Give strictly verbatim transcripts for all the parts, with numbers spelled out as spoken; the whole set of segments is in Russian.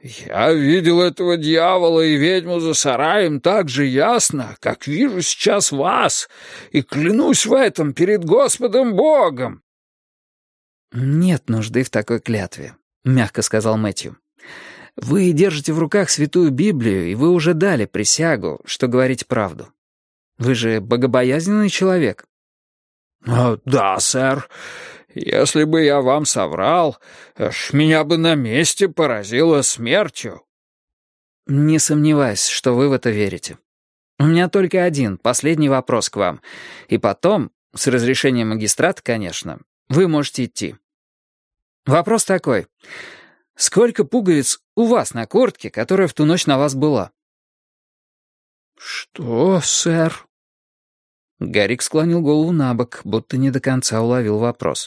«Я видел этого дьявола и ведьму за сараем так же ясно, как вижу сейчас вас, и клянусь в этом перед Господом Богом». «Нет нужды в такой клятве», — мягко сказал Мэтью. «Вы держите в руках Святую Библию, и вы уже дали присягу, что говорите правду. Вы же богобоязненный человек». «О, да, сэр. Если бы я вам соврал, аж меня бы на месте поразило смертью». «Не сомневаюсь, что вы в это верите. У меня только один, последний вопрос к вам. И потом, с разрешения магистрата, конечно, вы можете идти. Вопрос такой. Сколько пуговиц у вас на куртке, которая в ту ночь на вас была?» «Что, сэр?» Гарик склонил голову на бок, будто не до конца уловил вопрос.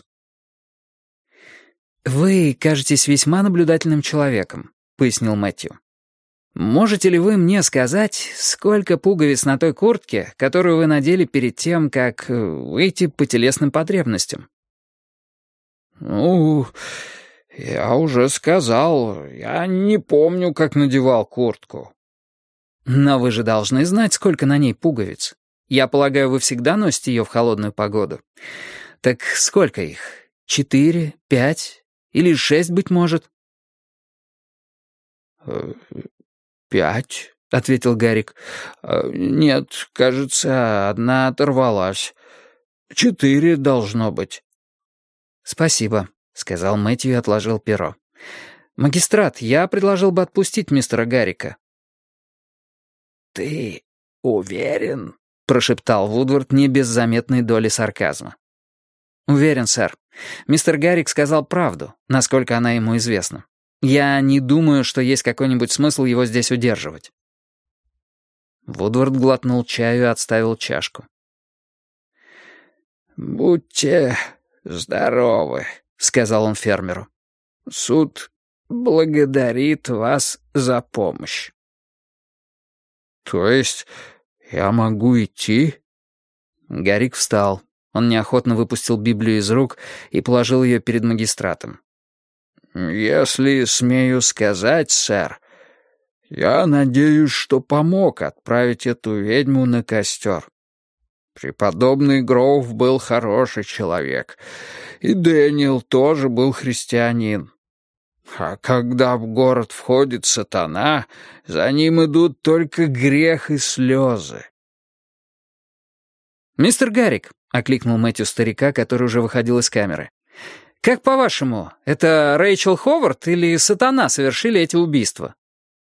«Вы кажетесь весьма наблюдательным человеком», — пояснил Мэтью. «Можете ли вы мне сказать, сколько пуговиц на той куртке, которую вы надели перед тем, как выйти по телесным потребностям?» «Ну, я уже сказал, я не помню, как надевал куртку». «Но вы же должны знать, сколько на ней пуговиц. Я полагаю, вы всегда носите ее в холодную погоду. Так сколько их? Четыре? Пять? Или шесть, быть может?» «Пять», — ответил Гарик. «Нет, кажется, одна оторвалась. Четыре должно быть». «Спасибо», — сказал Мэтью и отложил перо. «Магистрат, я предложил бы отпустить мистера Гарика». «Ты уверен?» — прошептал Вудвард не без заметной доли сарказма. «Уверен, сэр. Мистер Гарик сказал правду, насколько она ему известна. Я не думаю, что есть какой-нибудь смысл его здесь удерживать». Вудвард глотнул чаю и отставил чашку. «Будьте здоровы», — сказал он фермеру. «Суд благодарит вас за помощь». «То есть я могу идти?» Гарик встал. Он неохотно выпустил Библию из рук и положил ее перед магистратом. «Если смею сказать, сэр, я надеюсь, что помог отправить эту ведьму на костер. Преподобный Гроув был хороший человек, и Дэниел тоже был христианин. А когда в город входит сатана, за ним идут только грех и слезы». «Мистер Гарик», — окликнул Мэтью старика, который уже выходил из камеры, «как по-вашему, это Рэйчел Ховард или сатана совершили эти убийства?»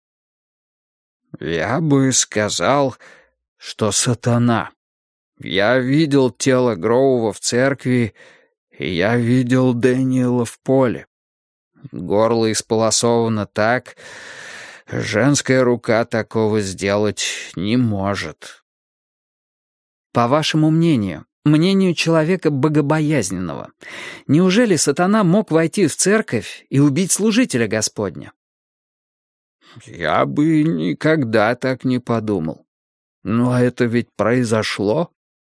«Я бы сказал, что сатана. Я видел тело Гроува в церкви, и я видел Дэниела в поле. Горло исполосовано так, женская рука такого сделать не может». «По вашему мнению, мнению человека богобоязненного, неужели сатана мог войти в церковь и убить служителя Господня?» «Я бы никогда так не подумал. Но это ведь произошло».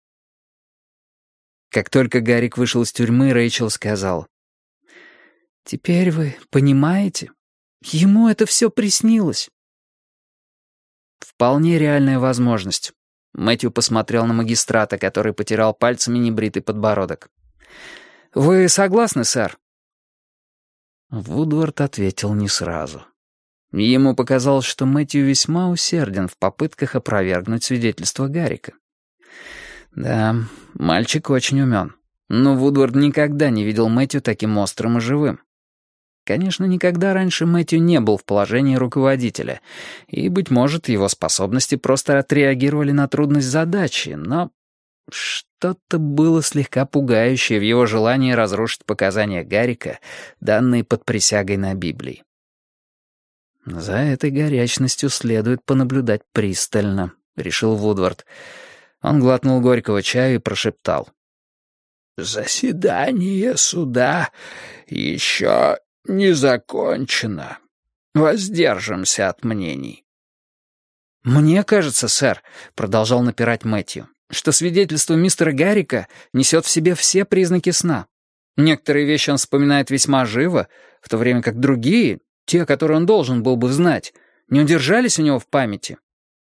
Как только Гарик вышел из тюрьмы, Рэйчел сказал: «Теперь вы понимаете? Ему это все приснилось». «Вполне реальная возможность». Мэтью посмотрел на магистрата, который потирал пальцами небритый подбородок. «Вы согласны, сэр?» Вудвард ответил не сразу. Ему показалось, что Мэтью весьма усерден в попытках опровергнуть свидетельство Гарика. Да, мальчик очень умен, но Вудвард никогда не видел Мэтью таким острым и живым. Конечно, никогда раньше Мэтью не был в положении руководителя, и, быть может, его способности просто отреагировали на трудность задачи, но что-то было слегка пугающее в его желании разрушить показания Гарика, данные под присягой на Библии. «За этой горячностью следует понаблюдать пристально», — решил Вудвард. Он глотнул горького чая и прошептал: «Заседание суда еще не закончено. Воздержимся от мнений». «Мне кажется, сэр», — продолжал напирать Мэтью, «что свидетельство мистера Гарика несет в себе все признаки сна. Некоторые вещи он вспоминает весьма живо, в то время как другие те, которые он должен был бы знать, не удержались у него в памяти?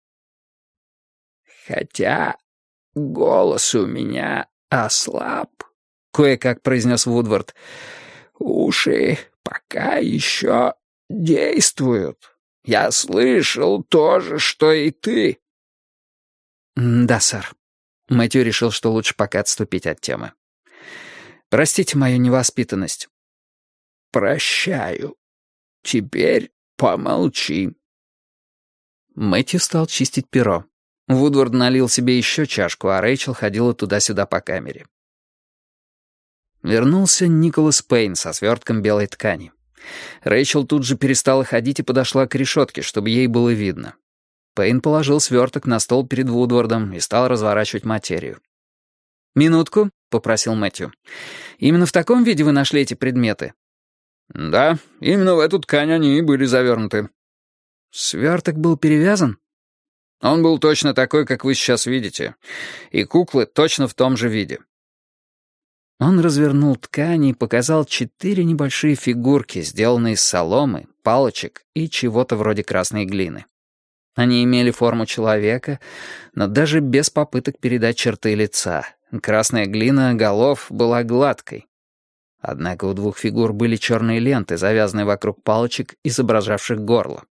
«Хотя голос у меня ослаб», — кое-как произнес Вудвард. «Уши пока еще действуют. Я слышал то же, что и ты». «Да, сэр». Мэтью решил, что лучше пока отступить от темы. «Простите мою невоспитанность». «Прощаю. Теперь помолчи». Мэтью стал чистить перо. Вудвард налил себе еще чашку, а Рэйчел ходила туда-сюда по камере. Вернулся Николас Пейн со свертком белой ткани. Рэйчел тут же перестала ходить и подошла к решетке, чтобы ей было видно. Пейн положил сверток на стол перед Вудвардом и стал разворачивать материю. «Минутку», — попросил Мэтью. «Именно в таком виде вы нашли эти предметы?» «Да, именно в эту ткань они и были завернуты». «Сверток был перевязан?» «Он был точно такой, как вы сейчас видите. И куклы точно в том же виде». Он развернул ткань и показал четыре небольшие фигурки, сделанные из соломы, палочек и чего-то вроде красной глины. Они имели форму человека, но даже без попыток передать черты лица. Красная глина голов была гладкой. Однако у двух фигур были черные ленты, завязанные вокруг палочек, изображавших горло.